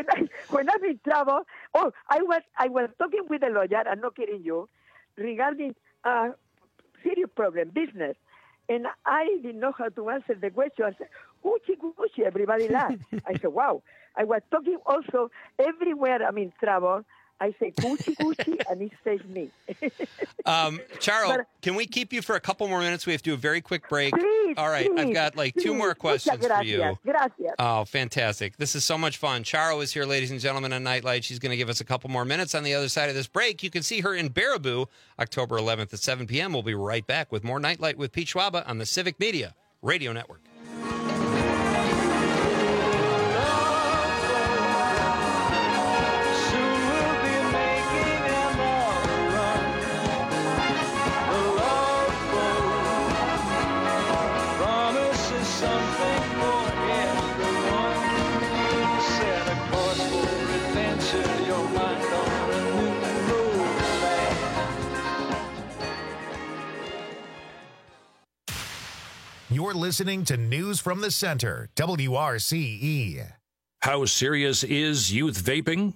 When I'm in trouble, I was talking with a lawyer, I'm not kidding you, regarding a serious problem, business. And I didn't know how to answer the question. I said, Gucci, everybody laughed. I said, wow. I was talking also everywhere I'm in trouble. I say Gucci, and it saves me. Charo, can we keep you for a couple more minutes? We have to do a very quick break. Please, all right, I've got like two more questions for you. Gracias. Oh, fantastic. This is so much fun. Charo is here, ladies and gentlemen, on Nightlight. She's going to give us a couple more minutes on the other side of this break. You can see her in Baraboo, October 11th at 7 p.m. We'll be right back with more Nightlight with Pete Schwaba on the Civic Media Radio Network. You're listening to News from the Center, WRCE. How serious is youth vaping?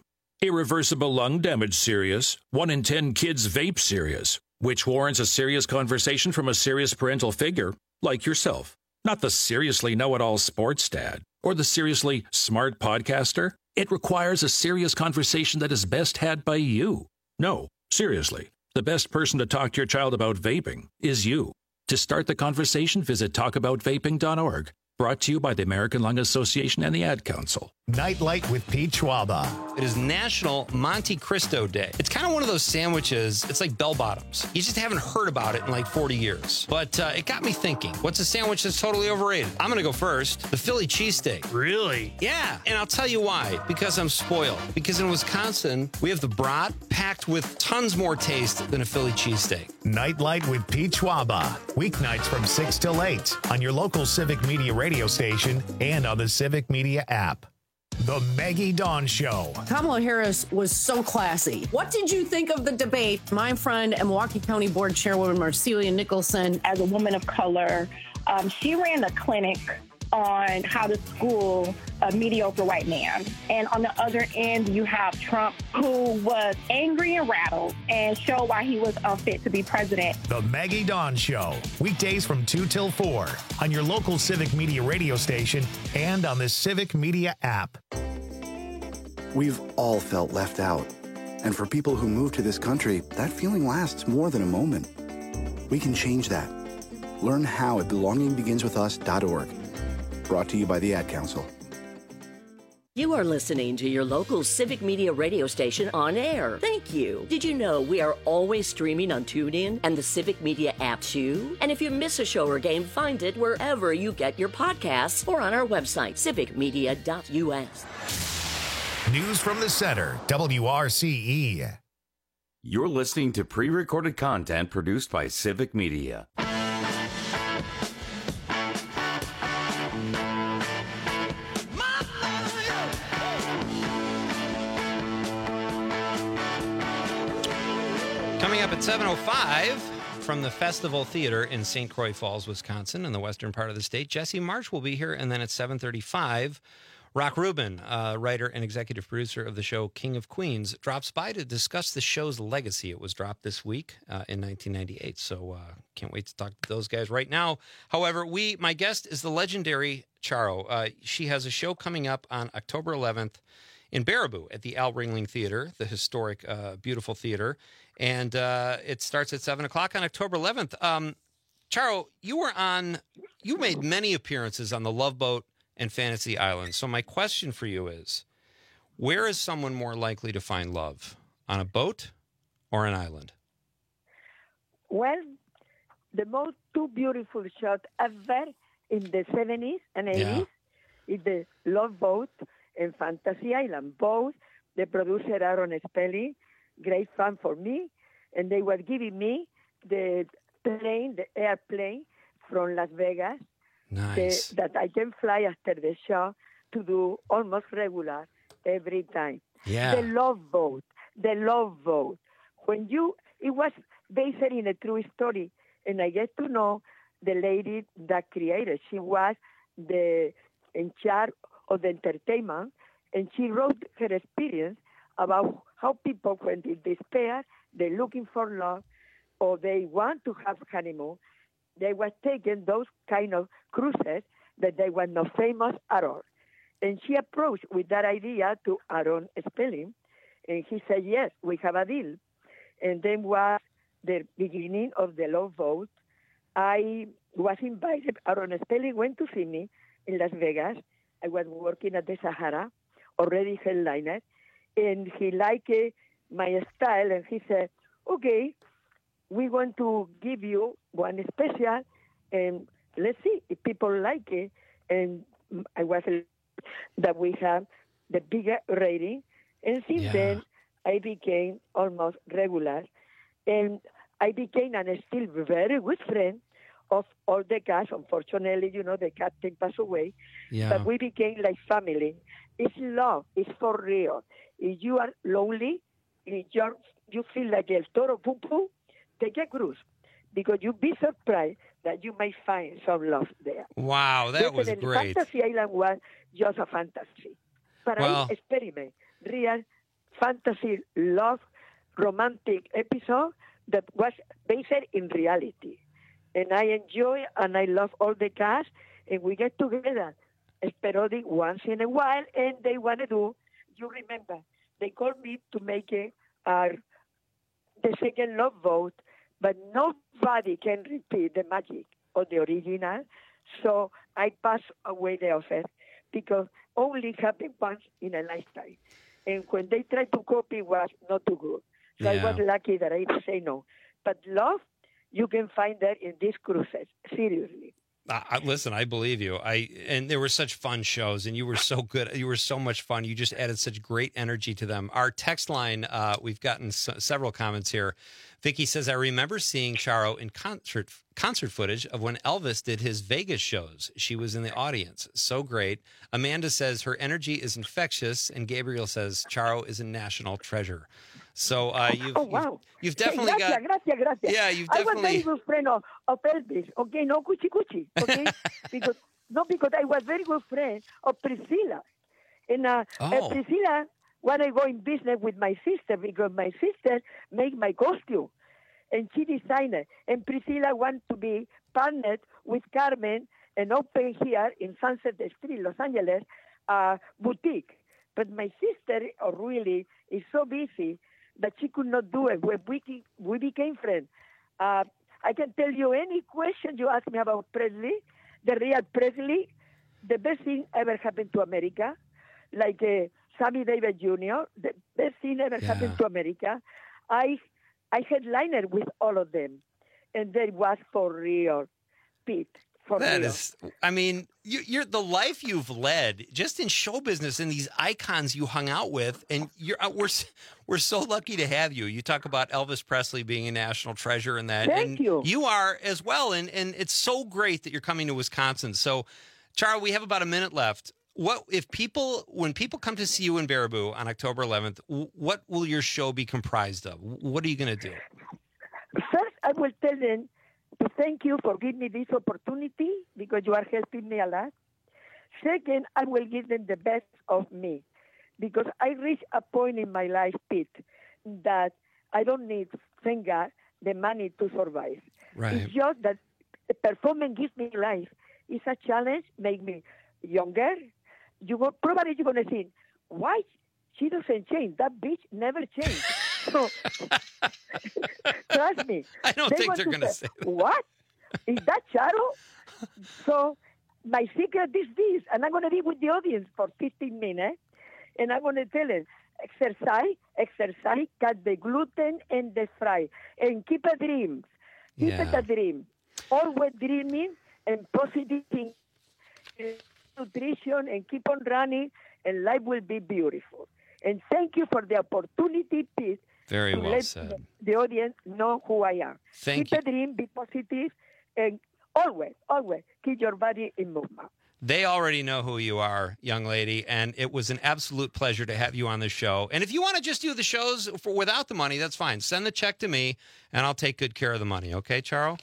Irreversible lung damage serious. 1 in 10 kids vape serious, which warrants a serious conversation from a serious parental figure like yourself. Not the seriously know-it-all sports dad or the seriously smart podcaster. It requires a serious conversation that is best had by you. No, seriously, the best person to talk to your child about vaping is you. To start the conversation, visit talkaboutvaping.org. Brought to you by the American Lung Association and the Ad Council. Nightlight with Pete Schwaba. It is National Monte Cristo Day. It's kind of one of those sandwiches, it's like bell bottoms. You just haven't heard about it in like 40 years. But it got me thinking, what's a sandwich that's totally overrated? I'm going to go first. The Philly cheesesteak. Really? Yeah, and I'll tell you why. Because I'm spoiled. Because in Wisconsin, we have the brat packed with tons more taste than a Philly cheesesteak. Nightlight with Pete Schwaba. Weeknights from 6 till 8 on your local Civic Media radio station and on the Civic Media app. The Maggie Dawn Show. Kamala Harris was so classy. What did you think of the debate? My friend and Milwaukee County Board Chairwoman Marcelia Nicholson. As a woman of color, she ran a clinic on how to school a mediocre white man. And on the other end, you have Trump, who was angry and rattled and showed why he was unfit to be president. The Maggie Dawn Show. Weekdays from 2 till 4 on your local Civic Media radio station and on the Civic Media app. We've all felt left out. And for people who move to this country, that feeling lasts more than a moment. We can change that. Learn how at belongingbeginswithus.org. Brought to you by the Ad Council. You are listening to your local Civic Media radio station on air. Thank you. Did you know we are always streaming on TuneIn and the Civic Media app too? And if you miss a show or game, find it wherever you get your podcasts or on our website, civicmedia.us. News from the center, WRCE. You're listening to pre-recorded content produced by Civic Media. Coming up at 7:05 from the Festival Theater in St. Croix Falls, Wisconsin, in the western part of the state, Jesse March will be here. And then at 7:35, Rock Rubin, writer and executive producer of the show King of Queens, drops by to discuss the show's legacy. It was dropped this week in 1998, so can't wait to talk to those guys right now. However, my guest is the legendary Charo. She has a show coming up on October 11th in Baraboo at the Al Ringling Theater, the historic, beautiful theater. And it starts at 7 o'clock on October 11th. Charo, you made many appearances on the Love Boat and Fantasy Island. So my question for you is, where is someone more likely to find love? On a boat or an island? Well, the most two beautiful shots ever in the 70s and 80s is the Love Boat and Fantasy Island. Both, the producer Aaron Spelling, great fan for me, and they were giving me the airplane from Las Vegas, that I can fly after the show to do almost regular every time. Yeah. The Love Boat. It was based in a true story, and I get to know the lady that created. She was in charge of the entertainment, and she wrote her experience about how people, when they despair, they're looking for love, or they want to have honeymoon, they were taking those kind of cruises that they were not famous at all. And she approached with that idea to Aaron Spelling, and he said, yes, we have a deal. And then was the beginning of the Love Boat. I was invited. Aaron Spelling went to see me in Las Vegas. I was working at the Sahara, already headliner, and he liked my style, and he said, okay, we want to give you one special, and let's see if people like it. And I was that we have the bigger rating, and since then I became almost regular, and I became and still very good friend of all the cast. Unfortunately, the captain passed away, but we became like family. It's love. It's for real. If you are lonely, if you feel like El Toro Pum Pum, take a cruise, because you'll be surprised that you may find some love there. Wow, that was great. Fantasy Island was just a fantasy. But I experiment real fantasy love romantic episode that was based in reality. And I enjoy and I love all the cast, and we get together periodic once in a while, and they want to do, you remember, they called me to make the second love vote, but nobody can repeat the magic of the original, so I pass away the offer because only happened once in a lifetime. And when they tried to copy, it was not too good. So I was lucky that I say no. But love, you can find that in these cruises, seriously. Listen, I believe you. And there were such fun shows, and you were so good. You were so much fun. You just added such great energy to them. Our text line, we've gotten several comments here. Vicky says, I remember seeing Charo in concert footage of when Elvis did his Vegas shows. She was in the audience. So great. Amanda says her energy is infectious, and Gabriel says Charo is a national treasure. So you've definitely got... Gracias. Yeah, you've definitely... I was very good friend of Elvis, okay? No cuchi, okay? because I was very good friend of Priscilla. And Priscilla, when I go in business with my sister, because my sister make my costume, and she designed it. And Priscilla want to be partnered with Carmen and open here in Sunset Street, Los Angeles, boutique. But my sister really is so busy that she could not do it. When we became friends. I can tell you any question you ask me about Presley, the real Presley, the best thing ever happened to America, like Sammy Davis Jr., the best thing ever happened to America. I headlined with all of them, and that was for real, Pete. You're the life you've led just in show business and these icons you hung out with, and we're so lucky to have you. You talk about Elvis Presley being a national treasure and that. Thank you. You are as well, and it's so great that you're coming to Wisconsin. So, Charo, we have about a minute left. When people come to see you in Baraboo on October 11th, what will your show be comprised of? What are you going to do? First, I will tell them to thank you for giving me this opportunity because you are helping me a lot. Second, I will give them the best of me because I reached a point in my life, Pete, that I don't need, thank God, the money to survive. Right. It's just that the performance gives me life. It's a challenge, make me younger. Probably you're going to think, why she doesn't change? That bitch never changed. So, trust me. I don't think they're going to say that. What? Is that Charo? So, my secret is this, and I'm going to be with the audience for 15 minutes, and I'm going to tell them, exercise, cut the gluten and the fry, and keep a dream. Keep it a dream. Always dreaming and positive thinking, nutrition, and keep on running, and life will be beautiful. And thank you for the opportunity, Pete. Very well let said. The audience know who I am. Keep a dream, be positive, and always keep your body in movement. They already know who you are, young lady, and it was an absolute pleasure to have you on the show. And if you want to just do the shows without the money, that's fine. Send the check to me, and I'll take good care of the money. Okay, Charo?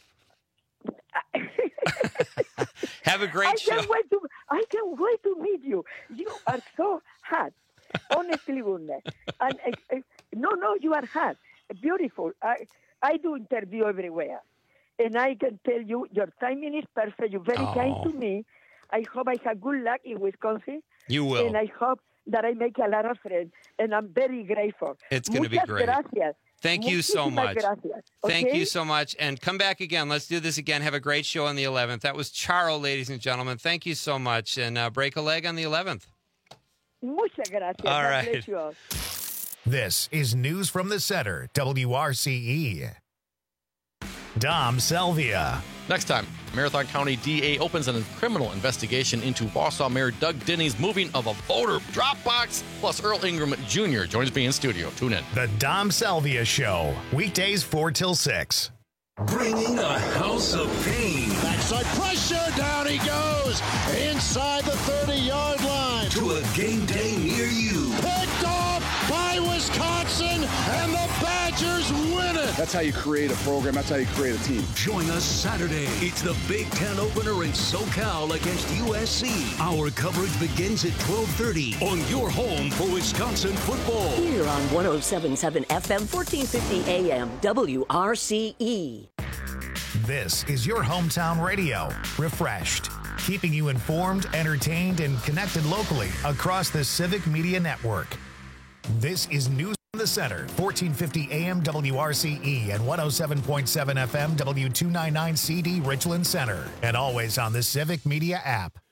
Have a great show. I can't wait to meet you. You are so hot. Honestly, goodness. And no, you are hot. Beautiful. I do interview everywhere. And I can tell you, your timing is perfect. You're very kind to me. I hope I have good luck in Wisconsin. You will. And I hope that I make a lot of friends. And I'm very grateful. It's going to be great. Gracias. Thank you so much. Gracias. Thank Okay? you so much. And come back again. Let's do this again. Have a great show on the 11th. That was Charo, ladies and gentlemen. Thank you so much. And break a leg on the 11th. Muchas gracias. All God right. bless you all. This is News from the Center, WRCE. Dom Selvia. Next time, Marathon County DA opens a criminal investigation into Wausau Mayor Doug Denny's moving of a voter drop box. Plus, Earl Ingram Jr. joins me in studio. Tune in. The Dom Selvia Show, weekdays 4 till 6. Bringing a house of pain. Backside pressure, down he goes, inside the 30-yard line. To a game day near you. Picked off by Wisconsin, and the Badgers win it. That's how you create a program. That's how you create a team. Join us Saturday. It's the Big Ten opener in SoCal against USC. Our coverage begins at 12:30 on your home for Wisconsin football. Here on 107.7 FM, 1450 AM, WRCE. This is your hometown radio, refreshed, keeping you informed, entertained, and connected locally across the Civic Media Network. This is News from the Center, 1450 AM WRCE and 107.7 FM W299CD Richland Center, and always on the Civic Media app.